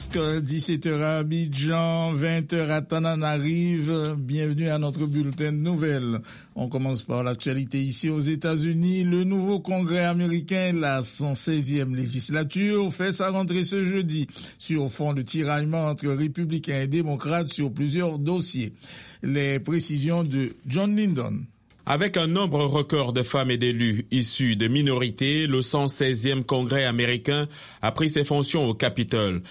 Minsk, 17h à Abidjan, 20h à Tananarive. Bienvenue à notre bulletin de nouvelles. On commence par l'actualité ici aux États-Unis. Le nouveau Congrès américain, la 116e législature, fait sa rentrée ce jeudi sur fond de tiraillement entre républicains et démocrates sur plusieurs dossiers. Les précisions de John Lindon. Avec un nombre record de femmes et d'élus issus de minorités, le 116e Congrès américain a pris ses fonctions au Capitole.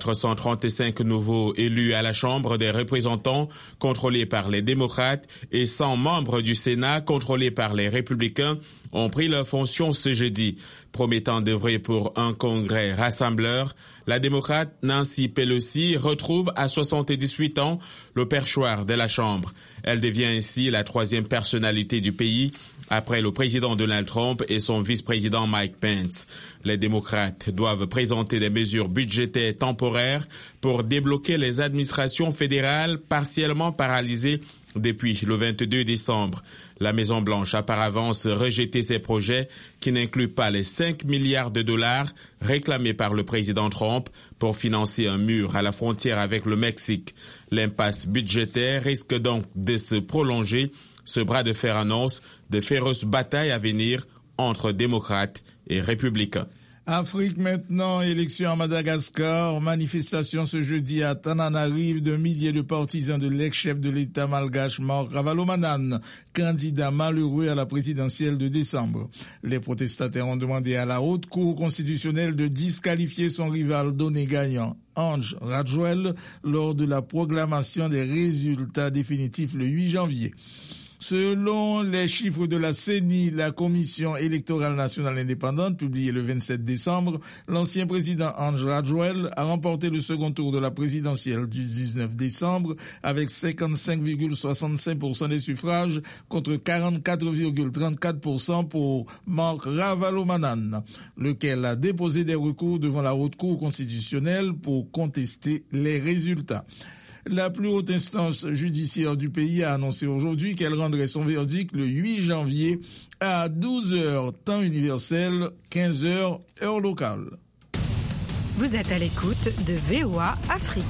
435 nouveaux élus à la Chambre des représentants, contrôlés par les démocrates, et 100 membres du Sénat, contrôlés par les républicains, ont pris leurs fonctions ce jeudi. Promettant d'œuvrer pour un congrès rassembleur, la démocrate Nancy Pelosi retrouve à 78 ans le perchoir de la Chambre. Elle devient ainsi la troisième personnalité du pays après le président Donald Trump et son vice-président Mike Pence. Les démocrates doivent présenter des mesures budgétaires temporaires pour débloquer les administrations fédérales partiellement paralysées depuis le 22 décembre. La Maison-Blanche a par avance rejeté ces projets qui n'incluent pas les 5 milliards de dollars réclamés par le président Trump pour financer un mur à la frontière avec le Mexique. L'impasse budgétaire risque donc de se prolonger. Ce bras de fer annonce de féroces batailles à venir entre démocrates et républicains. Afrique maintenant, élection à Madagascar, manifestation ce jeudi à Tananarive de milliers de partisans de l'ex-chef de l'État malgache Marc Ravalomanane, candidat malheureux à la présidentielle de décembre. Les protestataires ont demandé à la Haute Cour constitutionnelle de disqualifier son rival donné gagnant, Ange Rajwel, lors de la proclamation des résultats définitifs le 8 janvier. Selon les chiffres de la CENI, la Commission électorale nationale indépendante, publiée le 27 décembre, l'ancien président Ange Rajwel a remporté le second tour de la présidentielle du 19 décembre avec 55,65% des suffrages contre 44,34% pour Marc Ravalomanane, lequel a déposé des recours devant la Haute Cour constitutionnelle pour contester les résultats. La plus haute instance judiciaire du pays a annoncé aujourd'hui qu'elle rendrait son verdict le 8 janvier à 12h temps universel, 15h heure locale. Vous êtes à l'écoute de VOA Afrique.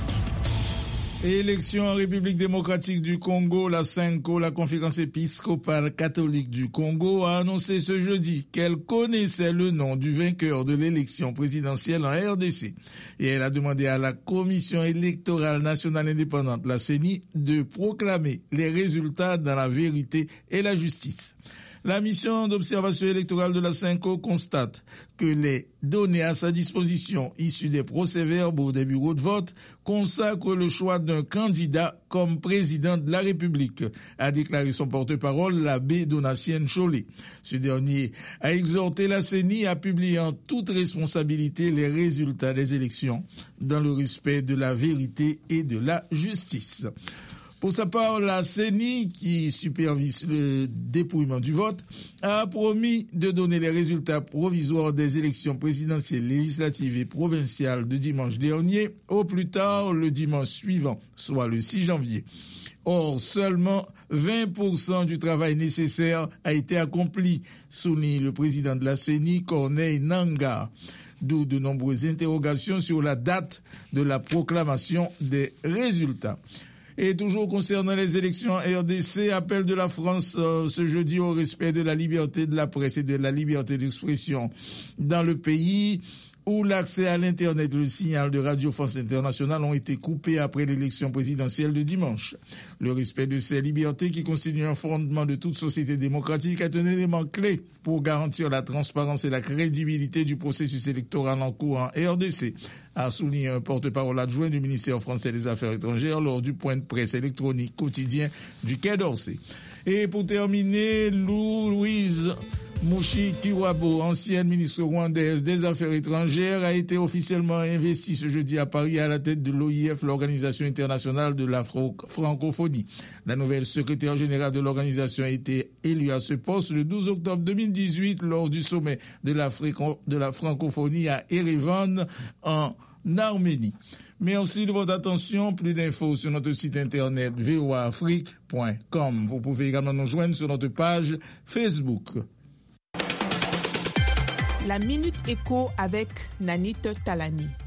Élection en République démocratique du Congo, la CENCO, la conférence épiscopale catholique du Congo, a annoncé ce jeudi qu'elle connaissait le nom du vainqueur de l'élection présidentielle en RDC. Et elle a demandé à la Commission électorale nationale indépendante, la CENI, de proclamer les résultats dans la vérité et la justice. La mission d'observation électorale de la CENCO constate que les données à sa disposition issues des procès-verbaux des bureaux de vote consacrent le choix d'un candidat comme président de la République, a déclaré son porte-parole, l'abbé Donatien Chollet. Ce dernier a exhorté la CENI à publier en toute responsabilité les résultats des élections dans le respect de la vérité et de la justice. Pour sa part, la CENI, qui supervise le dépouillement du vote, a promis de donner les résultats provisoires des élections présidentielles, législatives et provinciales de dimanche dernier, au plus tard le dimanche suivant, soit le 6 janvier. Or, seulement 20% du travail nécessaire a été accompli, souligne le président de la CENI, Corneille Nangaa. D'où de nombreuses interrogations sur la date de la proclamation des résultats. Et toujours concernant les élections RDC, appel de la France ce jeudi au respect de la liberté de la presse et de la liberté d'expression dans le pays, où l'accès à l'Internet et le signal de Radio France Internationale ont été coupés après l'élection présidentielle de dimanche. Le respect de ces libertés, qui constituent un fondement de toute société démocratique, est un élément clé pour garantir la transparence et la crédibilité du processus électoral en cours en RDC, a souligné un porte-parole adjoint du ministère français des Affaires étrangères lors du point de presse électronique quotidien du Quai d'Orsay. Et pour terminer, Louise Mushikiwabo, ancienne ministre rwandaise des Affaires étrangères, a été officiellement investie ce jeudi à Paris à la tête de l'OIF, l'Organisation internationale de la francophonie. La nouvelle secrétaire générale de l'organisation a été élue à ce poste le 12 octobre 2018 lors du sommet de la francophonie à Erevan, en Arménie. Merci de votre attention. Plus d'infos sur notre site internet voaafrique.com. Vous pouvez également nous joindre sur notre page Facebook. La Minute Éco avec Nanit Talani.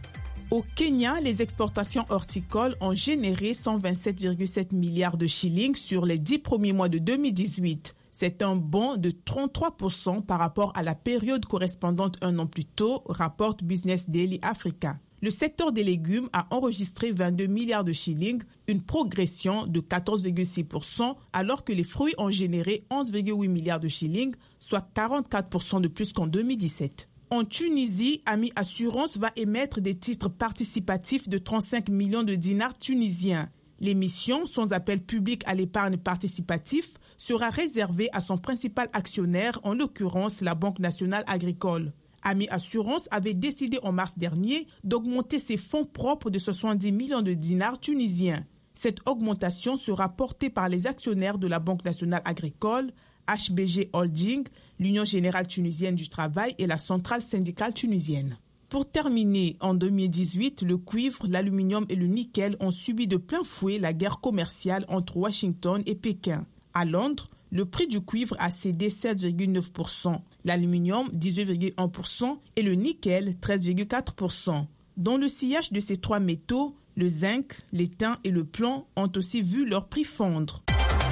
Au Kenya, les exportations horticoles ont généré 127,7 milliards de shillings sur les 10 premiers mois de 2018. C'est un bond de 33% par rapport à la période correspondante un an plus tôt, rapporte Business Daily Africa. Le secteur des légumes a enregistré 22 milliards de shillings, une progression de 14,6%, alors que les fruits ont généré 11,8 milliards de shillings, soit 44% de plus qu'en 2017. En Tunisie, Ami Assurance va émettre des titres participatifs de 35 millions de dinars tunisiens. L'émission, sans appel public à l'épargne participatif, sera réservée à son principal actionnaire, en l'occurrence la Banque nationale agricole. Ami Assurance avait décidé en mars dernier d'augmenter ses fonds propres de 70 millions de dinars tunisiens. Cette augmentation sera portée par les actionnaires de la Banque nationale agricole, HBG Holding, l'Union générale tunisienne du travail et la centrale syndicale tunisienne. Pour terminer, en 2018, le cuivre, l'aluminium et le nickel ont subi de plein fouet la guerre commerciale entre Washington et Pékin. À Londres, le prix du cuivre a cédé 7,9%, l'aluminium 18,1% et le nickel 13,4%. Dans le sillage de ces trois métaux, le zinc, l'étain et le plomb ont aussi vu leur prix fondre.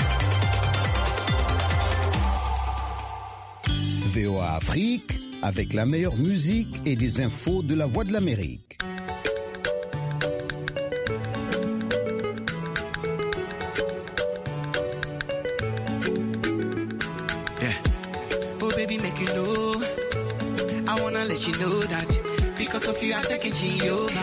VOA Afrique, avec la meilleure musique et des infos de la Voix de l'Amérique. Yeah. Oh baby, make you know, I wanna let you know that because of you I take it over.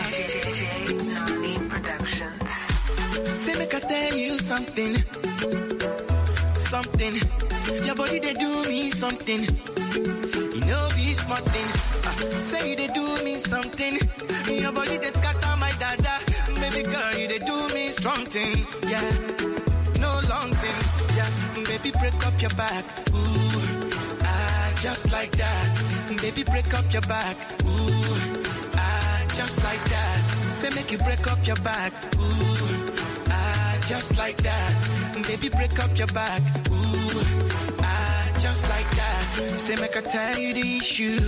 Say make I tell you something, something. Your body they do me something. You know be smart thing. Say they do me something. Your body they scatter my dada. Baby girl, you they do me strong thing. Yeah, no long thing. Yeah, baby break up your back. Ooh, just like that. Baby break up your back. Ooh, just like that. Say make you break up your back. Ooh, just like that. Baby break up your back. Ooh, just like that. Say make I tell you the issue.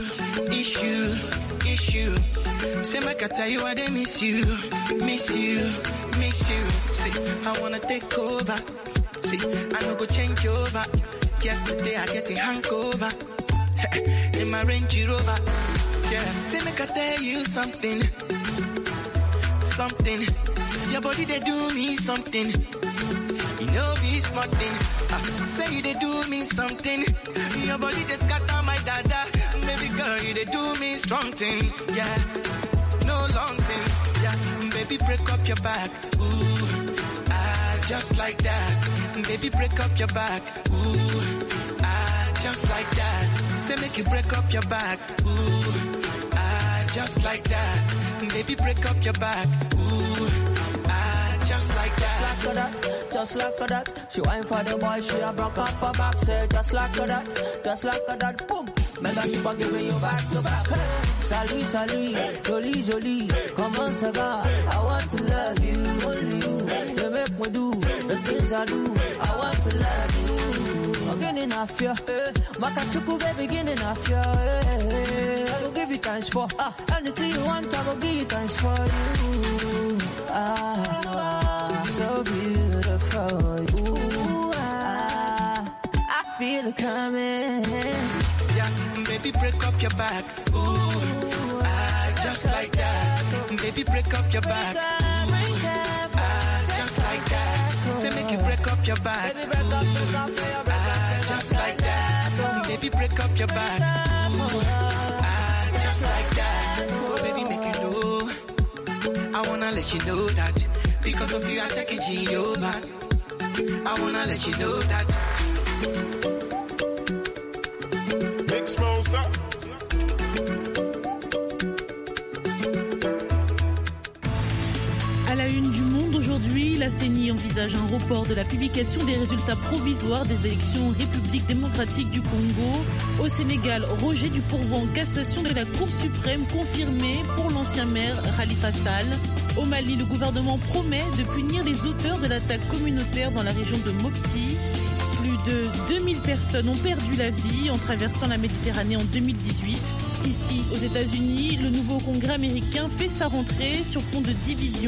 Say make I tell you why they miss you. See, I wanna take over. See, I no go change over. Yesterday I get a hangover. In my Range Rover. Yeah, say make I tell you something. Something. Your body they do me something. You know be smart thing. Say they do me something. Your body they scatter my dada. Baby girl, you they do me strong thing. Yeah, no long thing. Yeah, baby break up your back. Ooh, just like that. Baby break up your back. Ooh, just like that. Say make you break up your back. Ooh, just like that. Baby break up your back. Ooh, just like that. Just like that. She whine for the boy, she a broke off her back. Say just like that. Boom. Mega super giving you back to back. Hey. Salut, jolie, comment ça va? I want to love you, only you. You make me do the things I do. I want to love you. I'm getting off you, Makachuku baby, getting off you. I will give you thanks for anything you want. I will give you thanks for you. So beautiful. Ooh, I feel it coming. Yeah, baby, break up your back. Ooh, just like that. Baby, break up your back. Ooh, just like that. Say make you break up your back. Ooh, just like that. Baby, break up your back. Ooh, just like that. Oh, baby, make you know. I wanna let you know that because of you I take a G over. I wanna let you know that. Big smoke up. À la une du Monde aujourd'hui, la CENI envisage un report de la publication des résultats provisoires des élections République démocratique du Congo. Au Sénégal, rejet du pourvoi en cassation de la Cour suprême confirmé pour l'ancien maire Khalifa Sall. Au Mali, le gouvernement promet de punir les auteurs de l'attaque communautaire dans la région de Mopti. Plus de 2000 personnes ont perdu la vie en traversant la Méditerranée en 2018. Ici, aux États-Unis, le nouveau Congrès américain fait sa rentrée sur fond de division